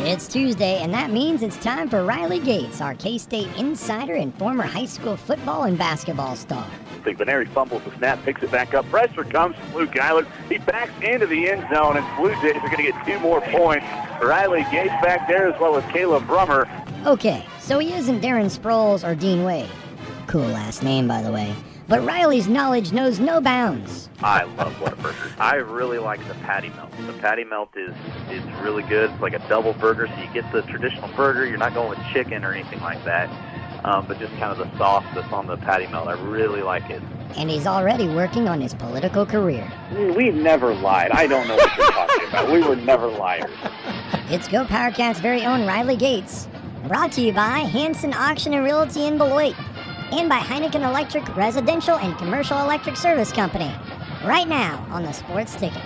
It's Tuesday, and that means it's time for Riley Gates, our K-State insider and former high school football and basketball star. Big Benary fumbles the snap, picks it back up. Pressure comes from Luke Eiler. He backs into the end zone, and Blue Jays are going to get 2 more points. Riley Gates back there, as well as Caleb Brummer. Okay, so he isn't Darren Sproles or Dean Wade. Cool last name, by the way. But Riley's knowledge knows no bounds. I love Whataburger. I really like the patty melt. The patty melt is really good. It's like a double burger, so you get the traditional burger. You're not going with chicken or anything like that, but just kind of the sauce that's on the patty melt. I really like it. And he's already working on his political career. We've never lied. I don't know what you're talking about. We were never liars. It's Go PowerCats' very own Riley Gates. Brought to you by Hanson Auction and Realty in Beloit. And by Heineken Electric Residential and Commercial Electric Service Company. Right now on the Sports Ticket.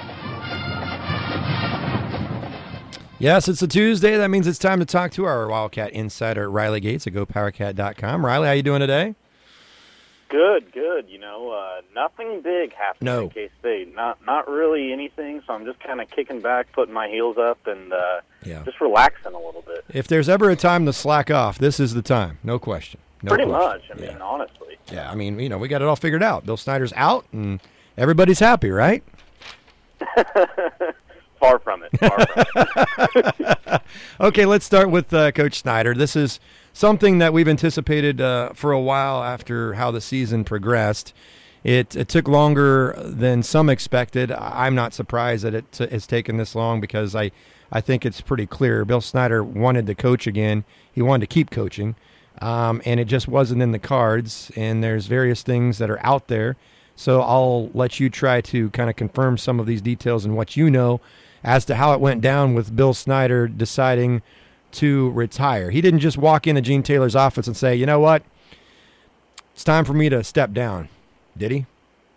Yes, it's a Tuesday. That means it's time to talk to our Wildcat insider, Riley Gates at GoPowerCat.com. Riley, how you doing today? Good. You know, nothing big happened No. at K-State. Not really anything, so I'm just kind of kicking back, putting my heels up, and just relaxing a little bit. If there's ever a time to slack off, this is the time. No question. Pretty much. I mean, honestly. Yeah, I mean, you know, we got it all figured out. Bill Snyder's out, and everybody's happy, right? Far from it. Okay, let's start with Coach Snyder. This is something that we've anticipated for a while after how the season progressed. It took longer than some expected. I'm not surprised that it has taken this long because I think it's pretty clear. Bill Snyder wanted to coach again. He wanted to keep coaching. And it just wasn't in the cards, and there's various things that are out there. So I'll let you try to kind of confirm some of these details and what you know as to how it went down with Bill Snyder deciding to retire. He didn't just walk into Gene Taylor's office and say, you know what, it's time for me to step down. Did he?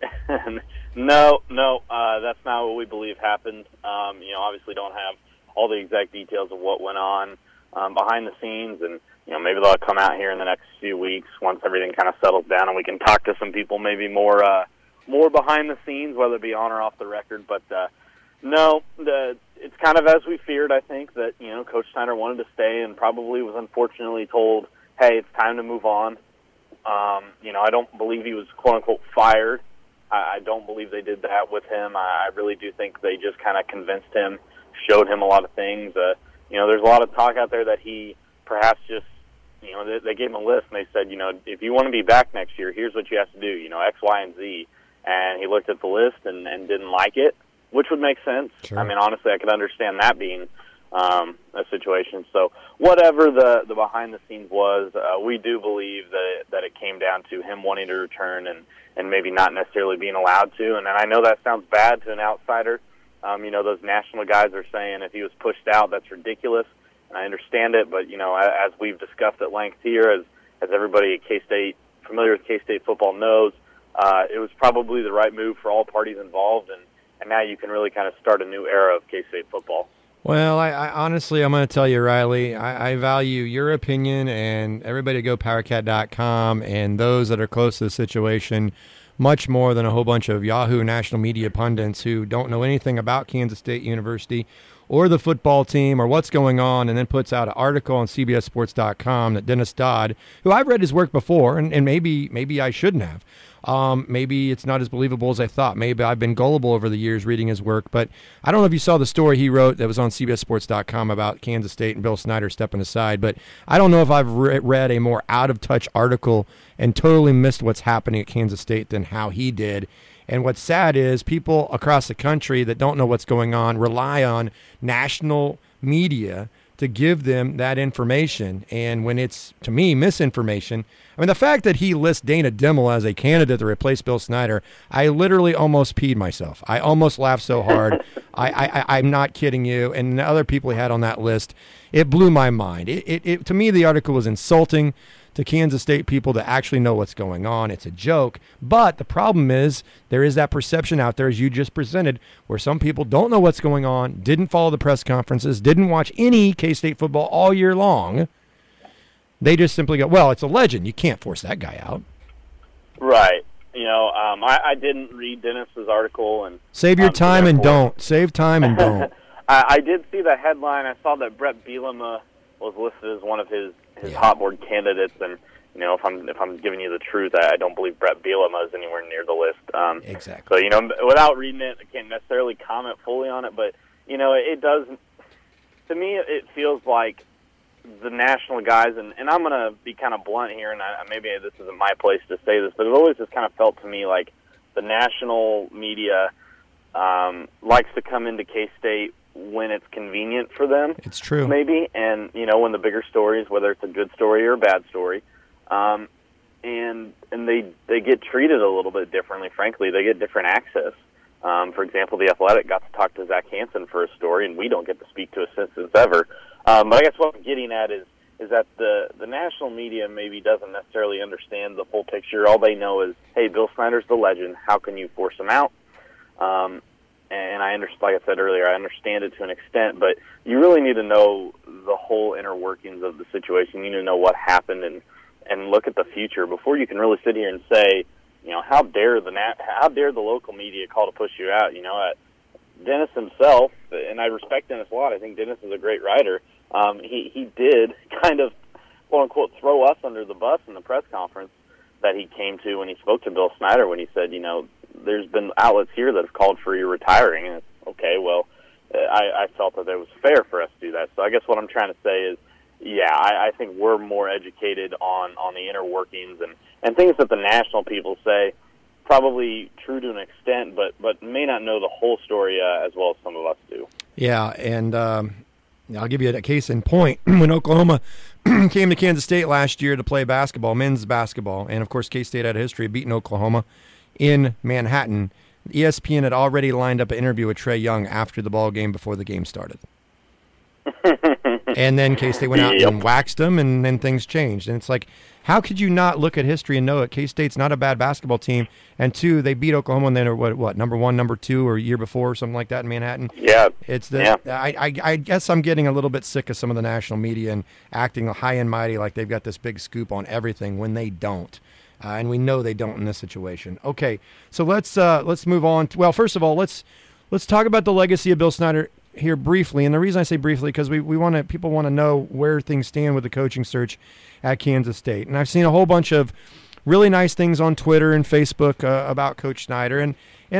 No, that's not what we believe happened. Obviously don't have all the exact details of what went on behind the scenes, and maybe they'll come out here in the next few weeks once everything kind of settles down, and we can talk to some people maybe more behind the scenes, whether it be on or off the record. But no, it's kind of as we feared. I think that Coach Snyder wanted to stay, and probably was unfortunately told, "Hey, it's time to move on." I don't believe he was quote unquote fired. I don't believe they did that with him. I really do think they just kind of convinced him, showed him a lot of things. There's a lot of talk out there that he perhaps just, they gave him a list and they said, if you want to be back next year, here's what you have to do, X, Y, and Z. And he looked at the list and didn't like it, which would make sense. Sure. I mean, honestly, I could understand that being a situation. So whatever the behind the scenes was, we do believe that it came down to him wanting to return and maybe not necessarily being allowed to. And I know that sounds bad to an outsider. Those national guys are saying if he was pushed out, that's ridiculous. And I understand it, but, as we've discussed at length here, as everybody at K-State, familiar with K-State football knows, it was probably the right move for all parties involved, and now you can really kind of start a new era of K-State football. Well, I honestly, I'm going to tell you, Riley, I value your opinion and everybody to GoPowerCat.com and those that are close to the situation much more than a whole bunch of Yahoo national media pundits who don't know anything about Kansas State University or the football team or what's going on, and then puts out an article on CBSSports.com that Dennis Dodd, who I've read his work before, and maybe I shouldn't have. Maybe it's not as believable as I thought. Maybe I've been gullible over the years reading his work, but I don't know if you saw the story he wrote that was on CBSSports.com about Kansas State and Bill Snyder stepping aside, but I don't know if I've read a more out-of-touch article and totally missed what's happening at Kansas State than how he did. And what's sad is people across the country that don't know what's going on rely on national media to give them that information. And when it's, to me, misinformation, I mean, the fact that he lists Dana Dimmel as a candidate to replace Bill Snyder, I literally almost peed myself. I almost laughed so hard. I'm not kidding you. And the other people he had on that list, it blew my mind. It to me, the article was insulting to Kansas State people to actually know what's going on. It's a joke. But the problem is there is that perception out there, as you just presented, where some people don't know what's going on, didn't follow the press conferences, didn't watch any K-State football all year long. They just simply go, well, it's a legend. You can't force that guy out. Right. I didn't read Dennis's article. And Save your time and don't. Save time and don't. I did see the headline. I saw that Brett Bielema was listed as one of his hot board candidates, and if I'm giving you the truth, I don't believe Brett Bielema is anywhere near the list. Exactly. So without reading it, I can't necessarily comment fully on it, but it does. To me, it feels like the national guys, and I'm going to be kind of blunt here, and maybe this isn't my place to say this, but it always just kind of felt to me like the national media likes to come into K-State when it's convenient for them. It's true. Maybe, and, when the bigger stories, whether it's a good story or a bad story, and they get treated a little bit differently, frankly. They get different access. For example, The Athletic got to talk to Zach Hansen for a story, and we don't get to speak to assistants ever. But I guess what I'm getting at is that the national media maybe doesn't necessarily understand the full picture. All they know is, hey, Bill Snyder's the legend. How can you force him out? And I understand, like I said earlier, I understand it to an extent, but you really need to know the whole inner workings of the situation. You need to know what happened and look at the future before you can really sit here and say, how dare the local media call to push you out? Dennis himself, and I respect Dennis a lot. I think Dennis is a great writer. He did kind of, quote unquote, throw us under the bus in the press conference that he came to when he spoke to Bill Snyder, when he said, there's been outlets here that have called for you retiring. And it's, okay, well, I felt that it was fair for us to do that. So I guess what I'm trying to say is, I think we're more educated on the inner workings and things that the national people say, probably true to an extent, but may not know the whole story as well as some of us do. Yeah, and I'll give you a case in point. When Oklahoma came to Kansas State last year to play basketball, men's basketball, and of course K-State had a history of beating Oklahoma in Manhattan, ESPN had already lined up an interview with Trae Young after the ball game before the game started. And then K-State went out and waxed them, and then things changed. And it's like, how could you not look at history and know that K-State's not a bad basketball team? And two, they beat Oklahoma, and then or what number 1, number 2, or a year before, or something like that in Manhattan. Yeah, it's I guess I'm getting a little bit sick of some of the national media and acting high and mighty like they've got this big scoop on everything when they don't. And we know they don't in this situation. Okay, so let's move on. Well, first of all, let's talk about the legacy of Bill Snyder here briefly. And the reason I say briefly, because people want to know where things stand with the coaching search at Kansas State. And I've seen a whole bunch of really nice things on Twitter and Facebook about Coach Snyder, and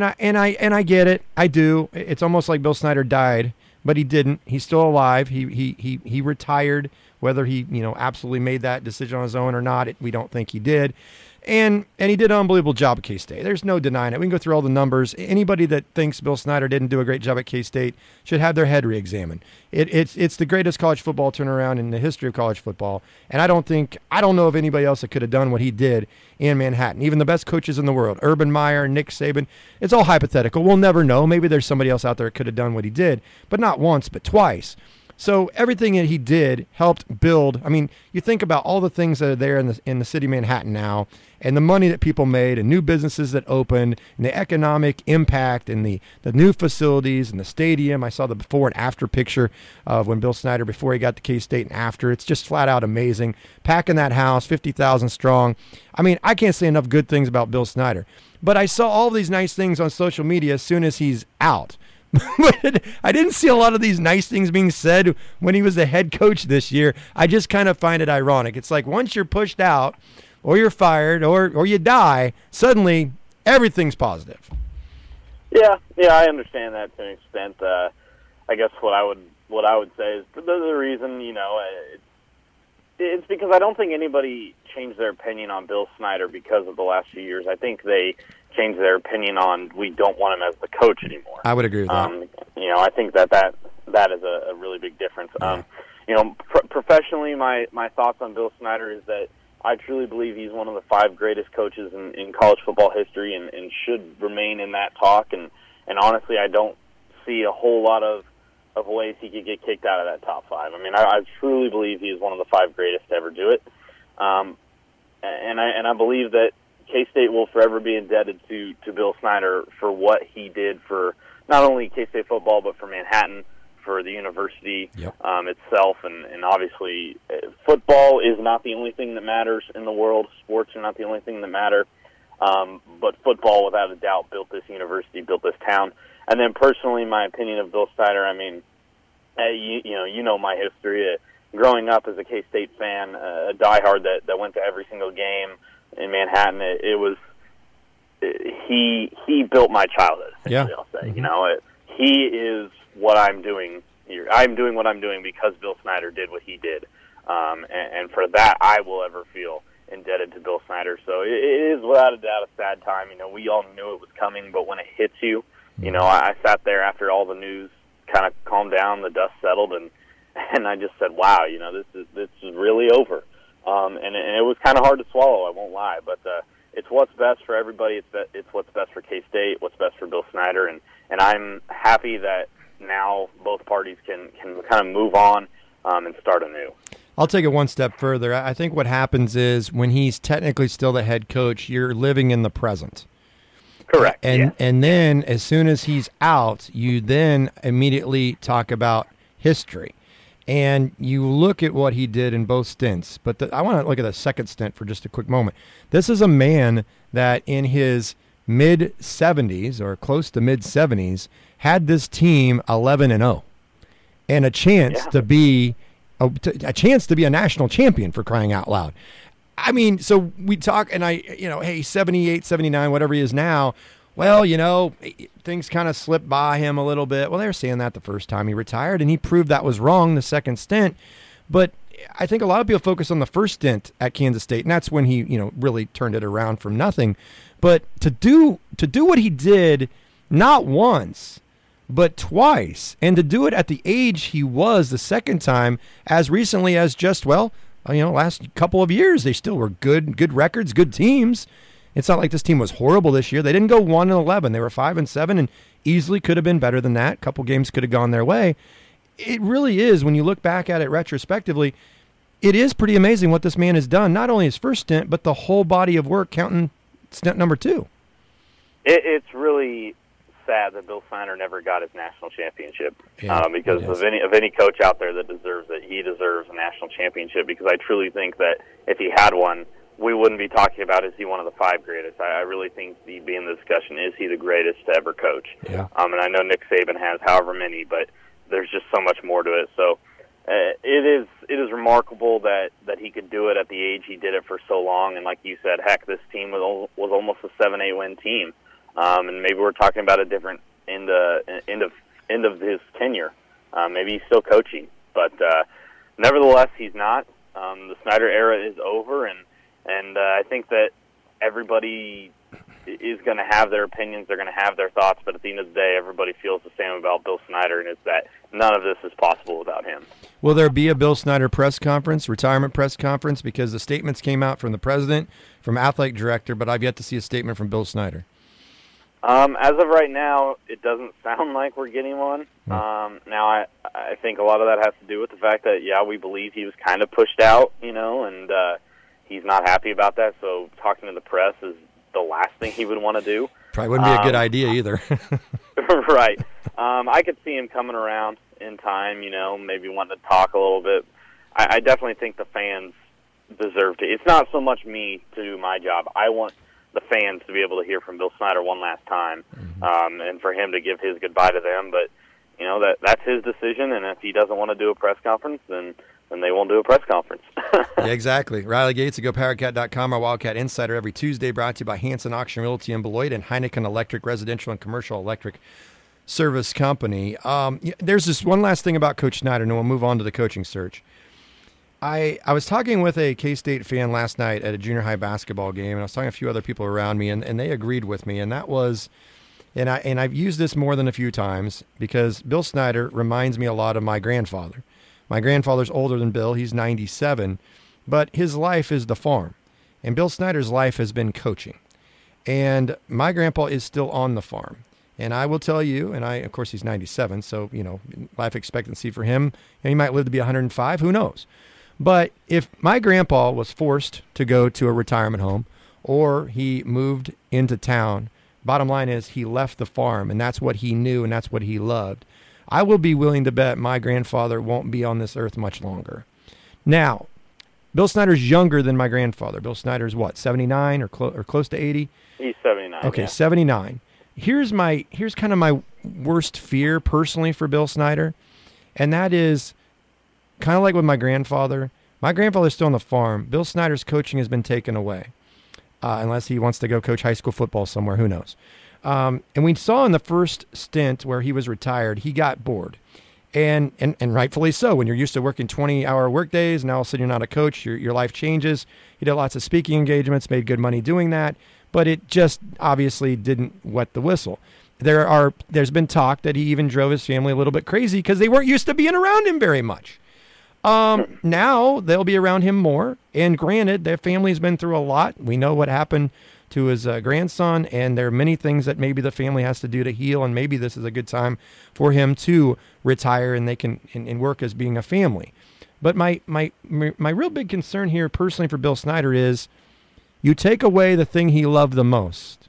I get it. I do. It's almost like Bill Snyder died, but he didn't. He's still alive. He retired. Whether he absolutely made that decision on his own or not, we don't think he did. And he did an unbelievable job at K-State. There's no denying it. We can go through all the numbers. Anybody that thinks Bill Snyder didn't do a great job at K-State should have their head reexamined. It's the greatest college football turnaround in the history of college football. And I don't know of anybody else that could have done what he did in Manhattan. Even the best coaches in the world, Urban Meyer, Nick Saban, it's all hypothetical. We'll never know. Maybe there's somebody else out there that could have done what he did, but not once, but twice. So everything that he did helped build. I mean, you think about all the things that are there in the city of Manhattan now, and the money that people made, and new businesses that opened, and the economic impact, and the new facilities, and the stadium. I saw the before and after picture of when Bill Snyder, before he got to K-State and after. It's just flat out amazing. Packing that house, 50,000 strong. I mean, I can't say enough good things about Bill Snyder. But I saw all these nice things on social media as soon as he's out. But I didn't see a lot of these nice things being said when he was the head coach this year. I just kind of find it ironic. It's like once you're pushed out or you're fired or you die, suddenly everything's positive. Yeah, I understand that to an extent. I guess what I would say is the reason, it's because I don't think anybody changed their opinion on Bill Snyder because of the last few years. I think they changed their opinion on we don't want him as the coach anymore. I would agree with that. I think that is a really big difference. Yeah. Professionally, my thoughts on Bill Snyder is that I truly believe he's one of the 5 greatest coaches in college football history and should remain in that talk. And honestly, I don't see a whole lot of ways he could get kicked out of that top 5. I mean, I truly believe he is one of the 5 greatest to ever do it. And I believe that K-State will forever be indebted to Bill Snyder for what he did for not only K-State football, but for Manhattan, for the university itself. And obviously, football is not the only thing that matters in the world. Sports are not the only thing that matter. But football, without a doubt, built this university, built this town. And then personally, my opinion of Bill Snyder, I mean, you know my history. Growing up as a K-State fan, a diehard that went to every single game in Manhattan, he built my childhood. Yeah. I'll say, he is what I'm doing here. I'm doing what I'm doing because Bill Snyder did what he did, and for that I will ever feel indebted to Bill Snyder. So it is without a doubt a sad time. We all knew it was coming, but when it hits you, I sat there after all the news kind of calmed down, the dust settled, and I just said, wow, this is really over. And it was kind of hard to swallow, I won't lie, but it's what's best for everybody. It's what's best for K-State, what's best for Bill Snyder, and I'm happy that now both parties can kind of move on and start anew. I'll take it one step further. I think what happens is when he's technically still the head coach, you're living in the present. Correct. And then as soon as he's out, you then immediately talk about history. And you look at what he did in both stints. But I want to look at the second stint for just a quick moment. This is a man that in his mid-70s or close to mid-70s had this team 11-0 and a chance to be a national champion, for crying out loud. I mean, so we talk, and hey, 78, 79, whatever he is now, well, things kind of slipped by him a little bit. Well, they were saying that the first time he retired, and he proved that was wrong the second stint. But I think a lot of people focus on the first stint at Kansas State, and that's when he, really turned it around from nothing. But to do what he did, not once, but twice, and to do it at the age he was the second time, as recently as just, last couple of years, they still were good records, good teams. It's not like this team was horrible this year. They didn't go 1-11. They were 5-7 and easily could have been better than that. A couple games could have gone their way. It really is, when you look back at it retrospectively, it is pretty amazing what this man has done, not only his first stint, but the whole body of work counting stint number 2. It's really sad that Bill Snyder never got his national championship, because of any coach out there that deserves it, he deserves a national championship, because I truly think that if he had one, we wouldn't be talking about is he one of the 5 greatest. I really think he'd be in the discussion, is he the greatest to ever coach? Yeah. And I know Nick Saban has however many, but there's just so much more to it. So it is remarkable that he could do it at the age he did it for so long. And like you said, heck, this team was almost a 7-8 win team. And maybe we're talking about a different end of his tenure. Maybe he's still coaching, but nevertheless, he's not. The Snyder era is over, and I think that everybody is going to have their opinions, they're going to have their thoughts, but at the end of the day, everybody feels the same about Bill Snyder, and it's that none of this is possible without him. Will there be a Bill Snyder press conference, retirement press conference? Because the statements came out from the president, from athletic director, but I've yet to see a statement from Bill Snyder. As of right now, it doesn't sound like we're getting one. Now, I think a lot of that has to do with the fact that, we believe he was kind of pushed out, and he's not happy about that, so talking to the press is the last thing he would want to do. Probably wouldn't be a good idea either. Right. I could see him coming around in time, maybe wanting to talk a little bit. I definitely think the fans deserve to. It's not so much me to do my job. I want the fans to be able to hear from Bill Snyder one last time, and for him to give his goodbye to them. But, that's his decision, and if he doesn't want to do a press conference, then they won't do a press conference. Yeah, exactly. Riley Gates of GoPowerCat.com, our Wildcat Insider, every Tuesday, brought to you by Hanson Auction Realty in Beloit and Heineken Electric Residential and Commercial Electric Service Company. There's this one last thing about Coach Snyder, and then we'll move on to the coaching search. I was talking with a K-State fan last night at a junior high basketball game, and I was talking to a few other people around me, and they agreed with me, and that was, and I've used this more than a few times, because Bill Snyder reminds me a lot of my grandfather. My grandfather's older than Bill. He's 97, but his life is the farm, and Bill Snyder's life has been coaching, and my grandpa is still on the farm. And I will tell you, and of course, he's 97, so, life expectancy for him, he might live to be 105, who knows? But if my grandpa was forced to go to a retirement home, or he moved into town, bottom line is he left the farm, and that's what he knew, and that's what he loved. I will be willing to bet my grandfather won't be on this earth much longer. Now, Bill Snyder's younger than my grandfather. Bill Snyder's what, 79 or close to 80? He's 79. Okay, yeah. 79. Here's kind of my worst fear personally for Bill Snyder And that is kind of like with my grandfather. My grandfather's still on the farm. Bill Snyder's coaching has been taken away, unless he wants to go coach high school football somewhere. Who knows? And we saw in the first stint where he was retired, he got bored. And rightfully so. When you're used to working 20-hour work days, and all of a sudden you're not a coach, your life changes. He did lots of speaking engagements, made good money doing that, but it just obviously didn't wet the whistle. There's been talk that he even drove his family a little bit crazy because they weren't used to being around him very much. Now they'll be around him more. And granted, their family's been through a lot. We know what happened to his grandson, and there are many things that maybe the family has to do to heal, and maybe this is a good time for him to retire and they can and work as being a family. But my real big concern here personally for Bill Snyder is you take away the thing he loved the most.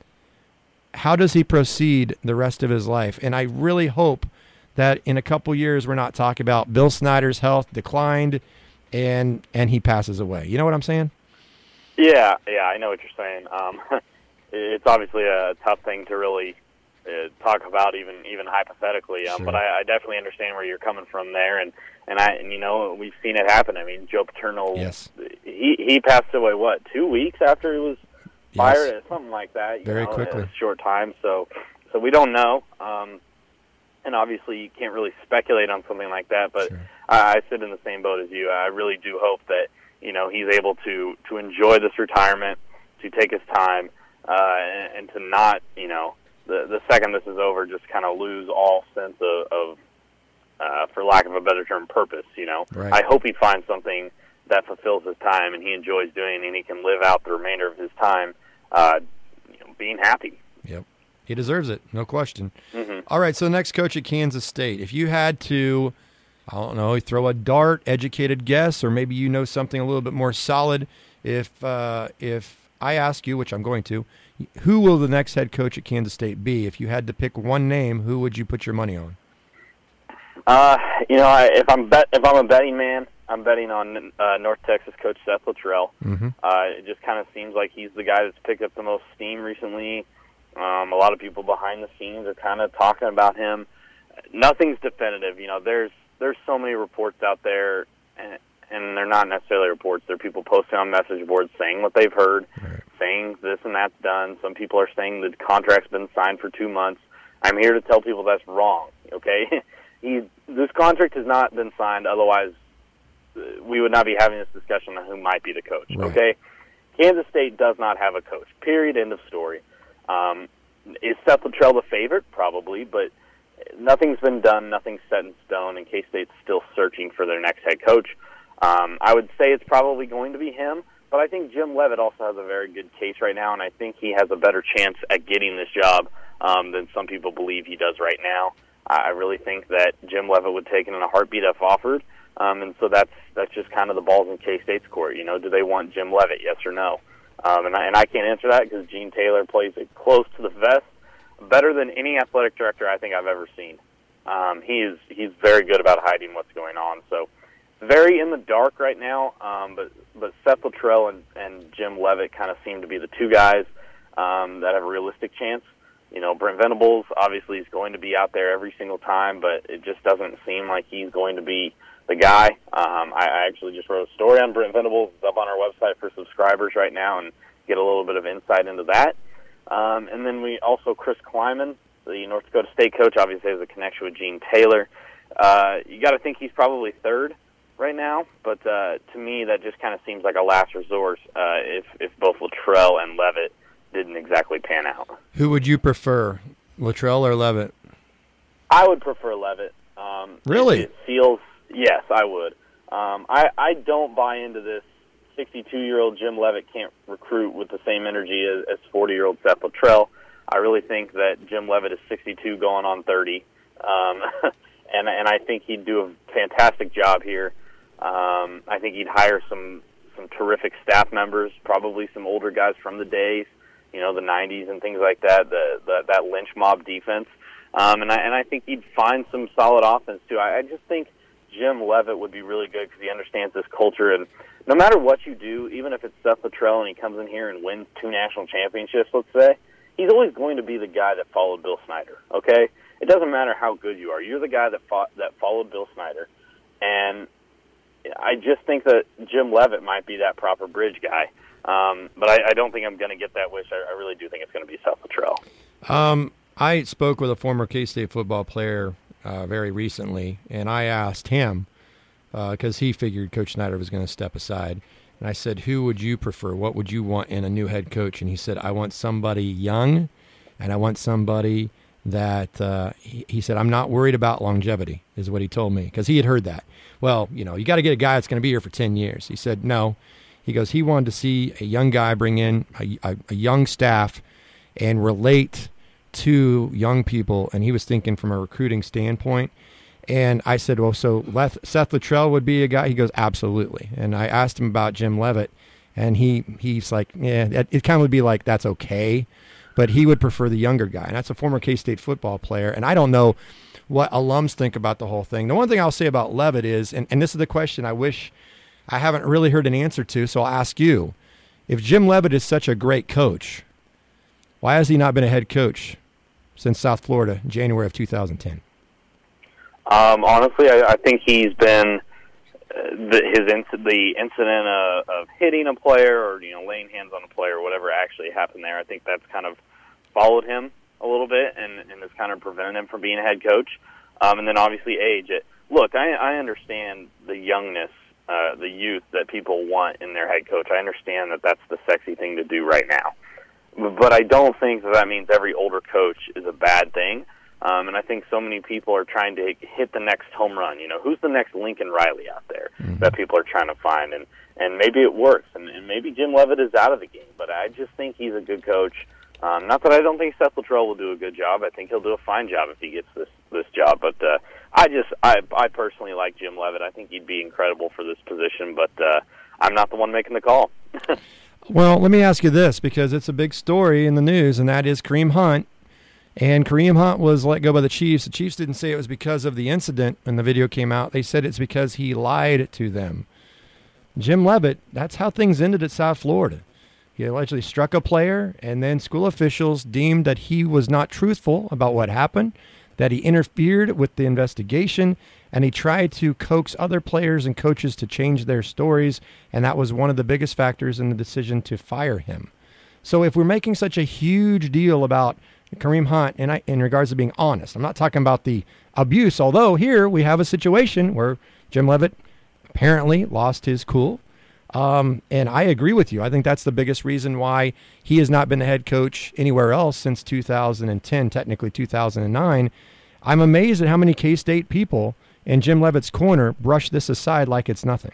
How does he proceed the rest of his life? And I really hope that in a couple years we're not talking about Bill Snyder's health declined and he passes away. You know what I'm saying? Yeah, I know what you're saying. It's obviously a tough thing to really talk about, even hypothetically. Sure. But I definitely understand where you're coming from there, and you know, we've seen it happen. I mean, Joe Paterno, yes, he passed away 2 weeks after he was fired, yes, something like that. Very quickly, in a short time. So we don't know. And obviously, you can't really speculate on something like that. But sure. I sit in the same boat as you. I really do hope that, you know, he's able to enjoy this retirement, to take his time, and to not, you know, the second this is over, just kind of lose all sense of for lack of a better term, purpose. You know, right. I hope he finds something that fulfills his time and he enjoys doing, and he can live out the remainder of his time, being happy. Yep. He deserves it, no question. Mm-hmm. All right, so the next coach at Kansas State. If you had to, I don't know, throw a dart, educated guess, or maybe you know something a little bit more solid, if I ask you, which I'm going to, who will the next head coach at Kansas State be? If you had to pick one name, who would you put your money on? If I'm a betting man, I'm betting on North Texas coach Seth Luttrell. Mm-hmm. It just kind of seems like he's the guy that's picked up the most steam recently. A lot of people behind the scenes are kind of talking about him. Nothing's definitive. You know, there's so many reports out there, and they're not necessarily reports. They're people posting on message boards saying what they've heard, right, saying this and that's done. Some people are saying the contract's been signed for 2 months. I'm here to tell people that's wrong, okay? This contract has not been signed, otherwise we would not be having this discussion on who might be the coach, right, okay? Kansas State does not have a coach, period, end of story. Is Seth Luttrell the favorite? Probably, but nothing's been done, nothing's set in stone, and K-State's still searching for their next head coach. I would say it's probably going to be him, but I think Jim Leavitt also has a very good case right now, and I think he has a better chance at getting this job than some people believe he does right now. I really think that Jim Leavitt would take it in a heartbeat if offered, and so that's just kind of the balls in K-State's court. You know, do they want Jim Leavitt, yes or no? And I can't answer that because Gene Taylor plays it close to the vest, better than any athletic director I think I've ever seen. He's very good about hiding what's going on. So very in the dark right now. But Seth Luttrell and Jim Leavitt kind of seem to be the two guys that have a realistic chance. You know, Brent Venables obviously is going to be out there every single time, but it just doesn't seem like he's going to be the guy. I actually just wrote a story on Brent Venables. It's up on our website for subscribers right now, and get a little bit of insight into that. And then we also, Chris Kleiman, the North Dakota State coach, obviously has a connection with Gene Taylor. You got to think he's probably third right now, but to me that just kind of seems like a last resort if both Luttrell and Leavitt didn't exactly pan out. Who would you prefer, Luttrell or Leavitt? I would prefer Leavitt. Really? It feels, yes, I would. I don't buy into this 62-year-old Jim Leavitt can't recruit with the same energy as 40-year-old Seth Luttrell. I really think that Jim Leavitt is 62 going on 30. And I think he'd do a fantastic job here. I think he'd hire some terrific staff members, probably some older guys from the days, you know, the 90s and things like that, that lynch mob defense. And I think he'd find some solid offense, too. I just think Jim Leavitt would be really good because he understands this culture. And no matter what you do, even if it's Seth Luttrell and he comes in here and wins 2 national championships, let's say, he's always going to be the guy that followed Bill Snyder, okay? it doesn't matter how good you are. You're the guy that followed Bill Snyder, and I just think that Jim Leavitt might be that proper bridge guy. But I don't think I'm going to get that wish. I really do think it's going to be Seth Luttrell. I spoke with a former K-State football player very recently, and I asked him, because he figured Coach Snyder was going to step aside, and I said, who would you prefer? What would you want in a new head coach? And he said, I want somebody young, and I want somebody that he said, I'm not worried about longevity, is what he told me, because he had heard that. Well, you got to get a guy that's going to be here for 10 years. He said, no. He goes, he wanted to see a young guy bring in a young staff and relate to young people, and he was thinking from a recruiting standpoint. And I said, well, so Seth Luttrell would be a guy? He goes, absolutely. And I asked him about Jim Leavitt, and he's like, yeah, it kind of would be like, that's okay, but he would prefer the younger guy. And that's a former K-State football player, and I don't know what alums think about the whole thing. The one thing I'll say about Leavitt is, and this is the question I wish I haven't really heard an answer to, so I'll ask you. If Jim Leavitt is such a great coach, why has he not been a head coach since South Florida in January of 2010? Honestly, I think he's been the incident of hitting a player or laying hands on a player or whatever actually happened there. I think that's kind of followed him a little bit and has kind of prevented him from being a head coach. And then obviously age. Look, I understand the youngness, the youth that people want in their head coach. I understand that that's the sexy thing to do right now. But I don't think that means every older coach is a bad thing. And I think so many people are trying to hit the next home run. Who's the next Lincoln Riley out there that people are trying to find? And maybe it works, and maybe Jim Leavitt is out of the game. But I just think he's a good coach. Not that I don't think Seth Luttrell will do a good job. I think he'll do a fine job if he gets this job. But I personally like Jim Leavitt. I think he'd be incredible for this position. But I'm not the one making the call. Well, let me ask you this, because it's a big story in the news, and that is Kareem Hunt. And Kareem Hunt was let go by the Chiefs. The Chiefs didn't say it was because of the incident when the video came out. They said it's because he lied to them. Jim Leavitt, that's how things ended at South Florida. He allegedly struck a player, and then school officials deemed that he was not truthful about what happened, that he interfered with the investigation, and he tried to coax other players and coaches to change their stories, and that was one of the biggest factors in the decision to fire him. So if we're making such a huge deal about Kareem Hunt, and in regards to being honest, I'm not talking about the abuse, although here we have a situation where Jim Leavitt apparently lost his cool. And I agree with you. I think that's the biggest reason why he has not been the head coach anywhere else since 2010, technically 2009. I'm amazed at how many K-State people in Jim Leavitt's corner brush this aside like it's nothing.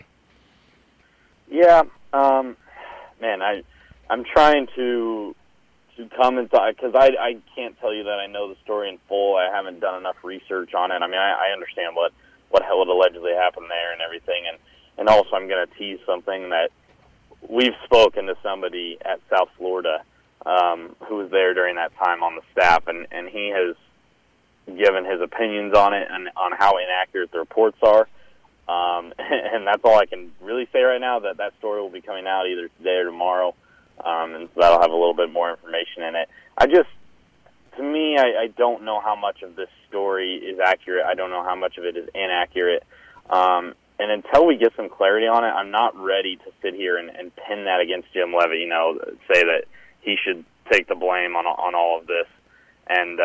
Yeah, man, I'm trying to come and talk, because I can't tell you that I know the story in full. I haven't done enough research on it. I mean, I understand what allegedly happened there and everything, and also I'm going to tease something that we've spoken to somebody at South Florida who was there during that time on the staff, and he has given his opinions on it and on how inaccurate the reports are. And that's all I can really say right now, that story will be coming out either today or tomorrow. And so that'll have a little bit more information in it. To me, I don't know how much of this story is accurate. I don't know how much of it is inaccurate. And until we get some clarity on it, I'm not ready to sit here and pin that against Jim Leavitt, say that he should take the blame on all of this and,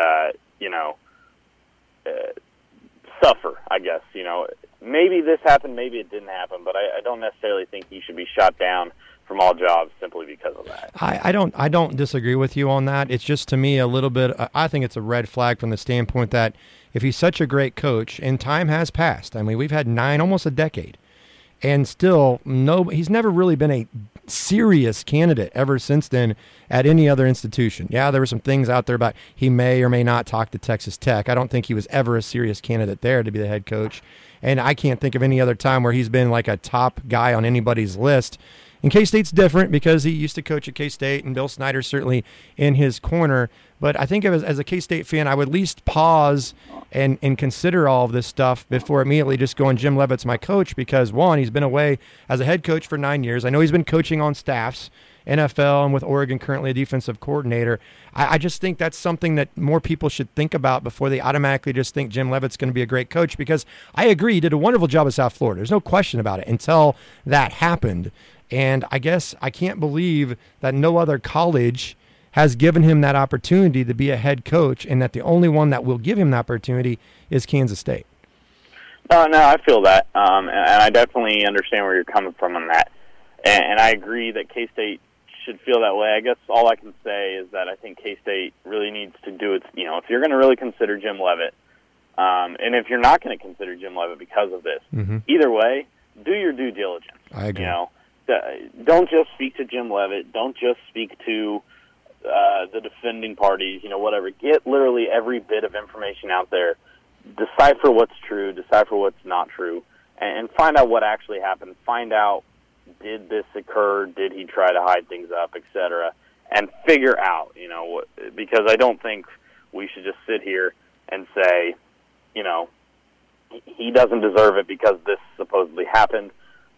suffer, I guess. Maybe this happened, maybe it didn't happen, but I don't necessarily think he should be shot down from all jobs simply because of that. I don't disagree with you on that. It's just, to me, a little bit, I think it's a red flag from the standpoint that if he's such a great coach, and time has passed, I mean, we've had almost a decade, and still, he's never really been a serious candidate ever since then at any other institution. Yeah, there were some things out there about he may or may not talk to Texas Tech. I don't think he was ever a serious candidate there to be the head coach, and I can't think of any other time where he's been like a top guy on anybody's list. And K-State's different because he used to coach at K-State, and Bill Snyder's certainly in his corner. But I think as a K-State fan, I would at least pause and consider all of this stuff before immediately just going, Jim Leavitt's my coach, because, one, he's been away as a head coach for 9 years. I know he's been coaching on staffs NFL and with Oregon currently a defensive coordinator. I just think that's something that more people should think about before they automatically just think Jim Leavitt's going to be a great coach, because I agree, he did a wonderful job at South Florida. There's no question about it until that happened. And I guess I can't believe that no other college has given him that opportunity to be a head coach, and that the only one that will give him that opportunity is Kansas State. No, I feel that, and I definitely understand where you're coming from on that. And I agree that K-State should feel that way. I guess all I can say is that I think K-State really needs to do it. You know, if you're going to really consider Jim Leavitt, and if you're not going to consider Jim Leavitt because of this, either way, do your due diligence. I agree. You know, don't just speak to Jim Leavitt. Don't just speak to the defending parties. You know, whatever. Get literally every bit of information out there. Decipher what's true. Decipher what's not true, and find out what actually happened. Find out, did this occur? Did he try to hide things up, etc.? And figure out, you know, because I don't think we should just sit here and say, you know, he doesn't deserve it because this supposedly happened.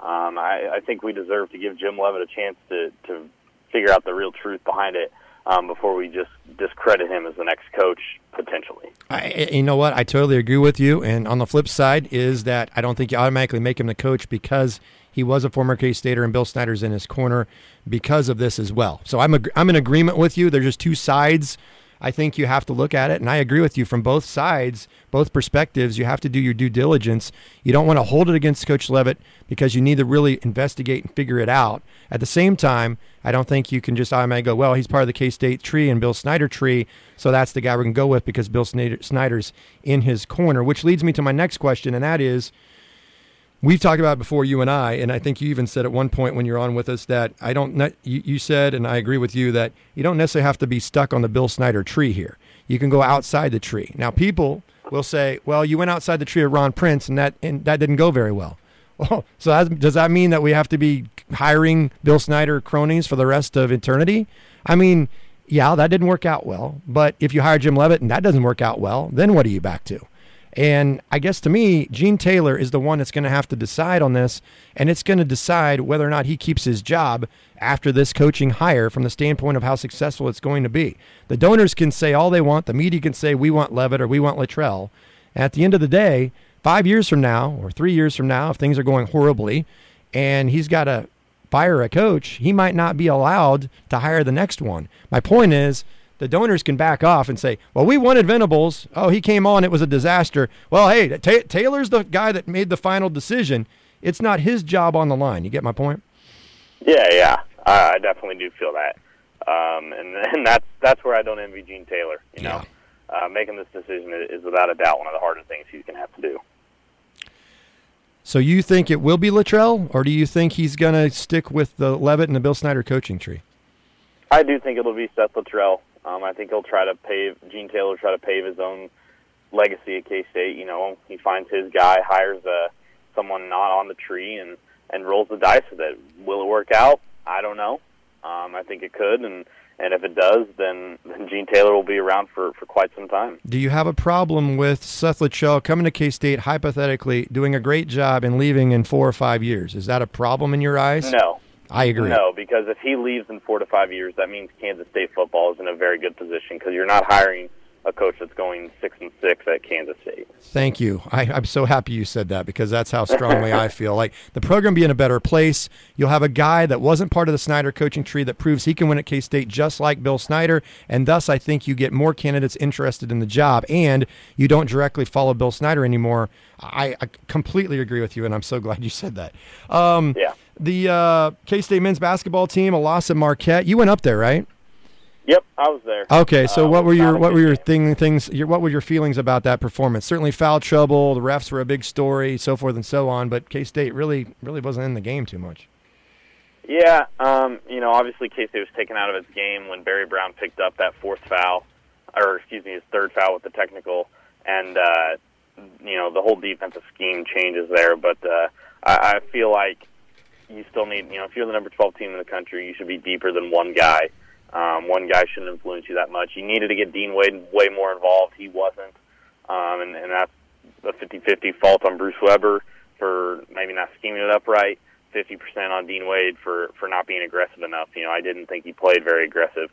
I think we deserve to give Jim Leavitt a chance to figure out the real truth behind it before we just discredit him as the next coach, potentially. You know what? I totally agree with you. And on the flip side is that I don't think you automatically make him the coach because he was a former K-Stater and Bill Snyder's in his corner because of this as well. So I'm in agreement with you. There's just two sides. I think you have to look at it, and I agree with you from both sides, both perspectives. You have to do your due diligence. You don't want to hold it against Coach Leavitt because you need to really investigate and figure it out. At the same time, I don't think you can just automatically go, well, he's part of the K-State tree and Bill Snyder tree, so that's the guy we're going to go with because Bill Snyder's in his corner, which leads me to my next question, and that is, we've talked about it before, you and I think you even said at one point when you're on with us that you said, and I agree with you, that you don't necessarily have to be stuck on the Bill Snyder tree here. You can go outside the tree. Now, people will say, well, you went outside the tree of Ron Prince, and that didn't go very well. Oh, so does that mean that we have to be hiring Bill Snyder cronies for the rest of eternity? I mean, yeah, that didn't work out well. But if you hire Jim Leavitt and that doesn't work out well, then what are you back to? And I guess to me, Gene Taylor is the one that's going to have to decide on this, and it's going to decide whether or not he keeps his job after this coaching hire from the standpoint of how successful it's going to be. The donors can say all they want. The media can say we want Leavitt or we want Littrell. At the end of the day, 5 years from now or 3 years from now, if things are going horribly and he's got to fire a coach, he might not be allowed to hire the next one. My point is, the donors can back off and say, well, we wanted Venables. Oh, he came on. It was a disaster. Well, hey, Taylor's the guy that made the final decision. It's not his job on the line. You get my point? Yeah. I definitely do feel that. And that's where I don't envy Gene Taylor. You know, making this decision is without a doubt one of the hardest things he's going to have to do. So you think it will be Littrell, or do you think he's going to stick with the Leavitt and the Bill Snyder coaching tree? I do think it'll be Seth Littrell. I think Gene Taylor will try to pave his own legacy at K-State. You know, he finds his guy, hires someone not on the tree, and rolls the dice with it. Will it work out? I don't know. I think it could, and if it does, then Gene Taylor will be around for quite some time. Do you have a problem with Seth Littrell coming to K-State, hypothetically, doing a great job and leaving in 4 or 5 years? Is that a problem in your eyes? No. I agree. No, because if he leaves in 4 to 5 years, that means Kansas State football is in a very good position because you're not hiring a coach that's going 6-6 at Kansas State. Thank you. I'm so happy you said that because that's how strongly I feel. Like the program be in a better place. You'll have a guy that wasn't part of the Snyder coaching tree that proves he can win at K-State just like Bill Snyder, and thus I think you get more candidates interested in the job, and you don't directly follow Bill Snyder anymore. I completely agree with you, and I'm so glad you said that. Yeah. The K-State men's basketball team, a loss at Marquette. You went up there, right? Yep, I was there. Okay, so what were your feelings about that performance? Certainly foul trouble, the refs were a big story, so forth and so on, but K-State really wasn't in the game too much. Yeah, obviously K-State was taken out of its game when Barry Brown picked up that his third foul with the technical, and the whole defensive scheme changes there, but I feel like you still need, if you're the number 12 team in the country, you should be deeper than one guy. One guy shouldn't influence you that much. You needed to get Dean Wade way more involved. He wasn't. And that's a 50-50 fault on Bruce Weber for maybe not scheming it up right. 50% on Dean Wade for not being aggressive enough. I didn't think he played very aggressive.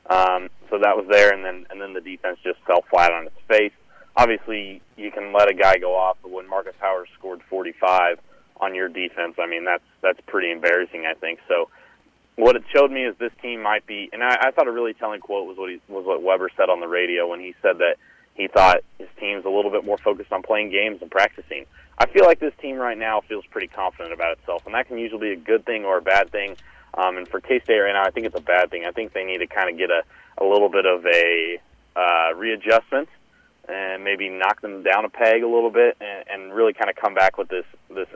So that was there, and then the defense just fell flat on its face. Obviously, you can let a guy go off, but when Marcus Howard scored 45 on your defense, I mean, that's pretty embarrassing, I think. So what it showed me is this team might be, and I thought a really telling quote was what Weber said on the radio when he said that he thought his team's a little bit more focused on playing games and practicing. I feel like this team right now feels pretty confident about itself, and that can usually be a good thing or a bad thing. And for K-State right now, I think it's a bad thing. I think they need to kind of get a little bit of a readjustment and maybe knock them down a peg a little bit and really kind of come back with this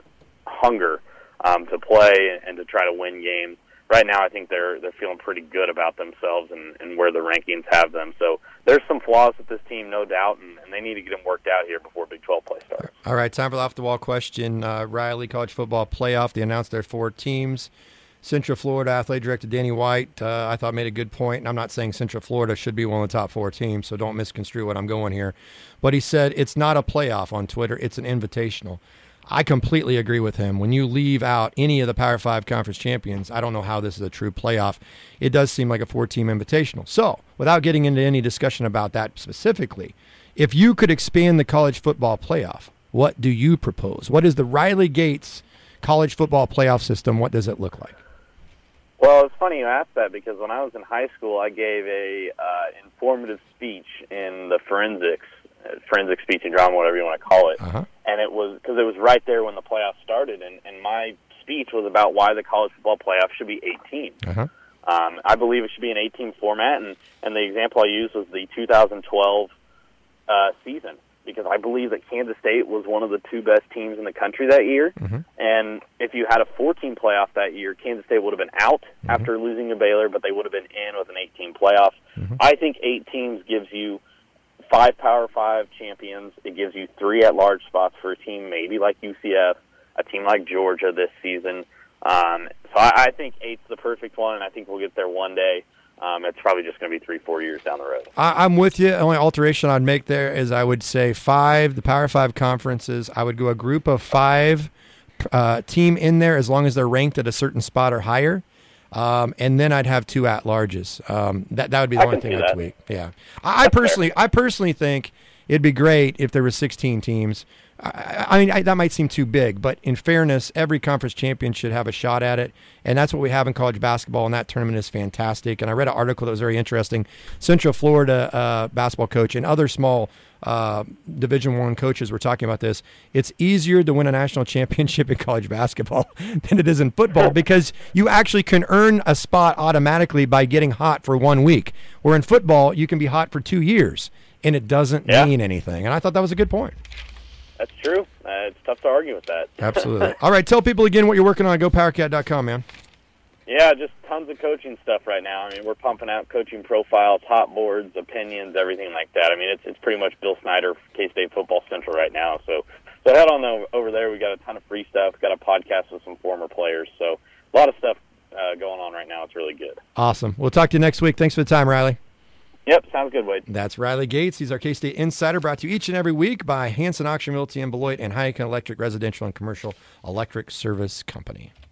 hunger to play and to try to win games. Right now, I think they're feeling pretty good about themselves and where the rankings have them. So there's some flaws with this team, no doubt, and they need to get them worked out here before Big 12 play starts. All right, time for the off-the-wall question. Riley, college football playoff, they announced their 4 teams. Central Florida Athletic Director Danny White, I thought made a good point, and I'm not saying Central Florida should be one of the top 4 teams, so don't misconstrue what I'm going here. But he said it's not a playoff on Twitter, it's an invitational. I completely agree with him. When you leave out any of the Power 5 conference champions, I don't know how this is a true playoff. It does seem like a 4-team invitational. So, without getting into any discussion about that specifically, if you could expand the college football playoff, what do you propose? What is the Riley Gates college football playoff system? What does it look like? Well, it's funny you asked that because when I was in high school, I gave a informative speech in the forensic speech and drama, whatever you want to call it. Uh-huh. And it was because it was right there when the playoffs started, and my speech was about why the college football playoff should be 18. Uh-huh. I believe it should be an 18 format, and the example I used was the 2012 season, because I believe that Kansas State was one of the 2 best teams in the country that year. Mm-hmm. And if you had a 14 playoff that year, Kansas State would have been out after losing to Baylor, but they would have been in with an 18 playoff. Mm-hmm. I think 8 teams gives you 5 Power 5 champions. It gives you 3 at-large spots for a team maybe like UCF, a team like Georgia this season. So I think 8's the perfect one, and I think we'll get there one day. It's probably just going to be 3-4 years down the road. I'm with you. The only alteration I'd make there is I would say 5, the Power 5 conferences. I would go a group of 5 team in there as long as they're ranked at a certain spot or higher. And then I'd have 2 at-larges. That would be the only thing I'd tweak. Yeah. I personally think it'd be great if there were 16 teams. I mean, that might seem too big, but in fairness, every conference champion should have a shot at it, and that's what we have in college basketball, and that tournament is fantastic. And I read an article that was very interesting. Central Florida basketball coach and other small Division I coaches were talking about this. It's easier to win a national championship in college basketball than it is in football because you actually can earn a spot automatically by getting hot for 1 week, where in football you can be hot for 2 years, and it doesn't mean anything. And I thought that was a good point. That's true. It's tough to argue with that. Absolutely. All right, tell people again what you're working on at GoPowerCat.com, man. Yeah, just tons of coaching stuff right now. I mean, we're pumping out coaching profiles, hot boards, opinions, everything like that. I mean, it's pretty much Bill Snyder, K-State Football Central right now. So head on over there. We got a ton of free stuff. Got a podcast with some former players. So a lot of stuff going on right now. It's really good. Awesome. We'll talk to you next week. Thanks for the time, Riley. Yep, sounds good, Wade. That's Riley Gates. He's our K-State Insider, brought to you each and every week by Hanson Auction Realty in Beloit and Heineken Electric Residential and Commercial Electric Service Company.